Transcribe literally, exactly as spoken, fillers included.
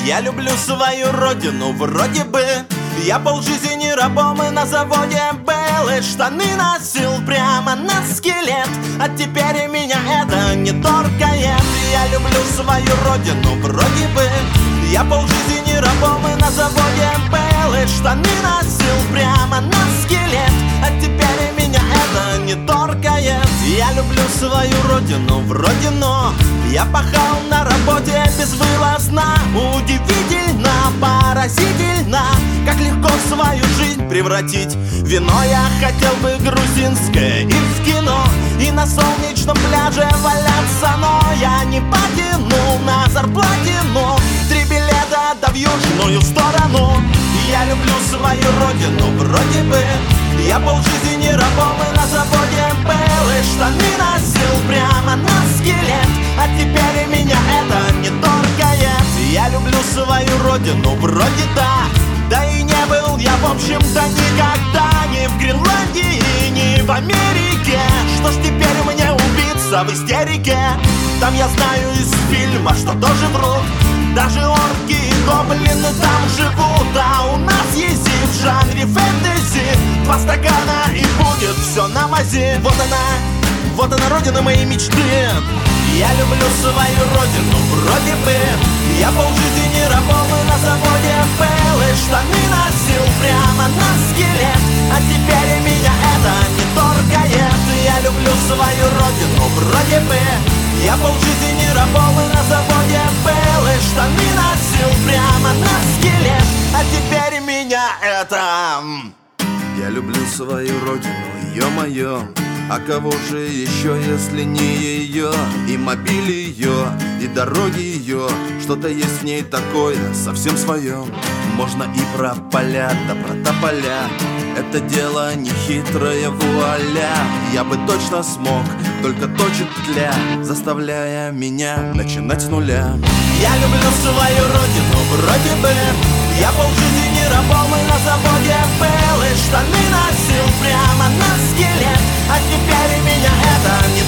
Я люблю свою родину, вроде бы я полжизни рабом и на заводе был, и штаны носил прямо на скелет, а теперь меня это не торкает. Я люблю свою родину, вроде бы я полжизни рабом и на заводе был, и штаны носил прямо на скелет, а теперь меня это не торкает. Я люблю свою родину, вроде, но я пахал на работе безвылазно. Удивительно, поразительно, как легко свою жизнь превратить. Вино я хотел бы грузинское и в кино, и на солнечном пляже валяться, но я не потянул на зарплате, но три билета да в южную сторону. Я люблю свою родину, вроде бы я полжизни рабом и на заводе был, и штаны носил прямо на скелет, а теперь меня это не торкает. Я люблю свою родину, вроде да, да и не был я в общем-то никогда ни в Гренландии, ни в Америке. Что ж теперь мне убиться в истерике? Там я знаю из фильма, что тоже врут, даже орки и гоблины там живут. А у нас есть и в жанре фэнтези два стакана и будет все на мази. Вот она, вот она родина моей мечты. Я люблю свою родину, вроде бы я полжизни рабом и на заводе был, и штаны носил прямо на скелет, а теперь меня это не торкает. Я люблю свою родину, вроде бы я полжизни рабом и на заводе был, и штаны носил прямо на скелет, а теперь меня это... Я люблю свою родину, ё-моё, а кого же еще, если не ее? И мобиль ее, и дороги ее, что-то есть в ней такое, совсем свое. Можно и про поля, да про тополя, это дело не хитрое, вуаля. Я бы точно смог, только точит тля, заставляя меня начинать с нуля. Я люблю свою родину, вроде бы я полжизни рабом и на заводе был, и штаны носил прямо на скелет, а теперь меня это не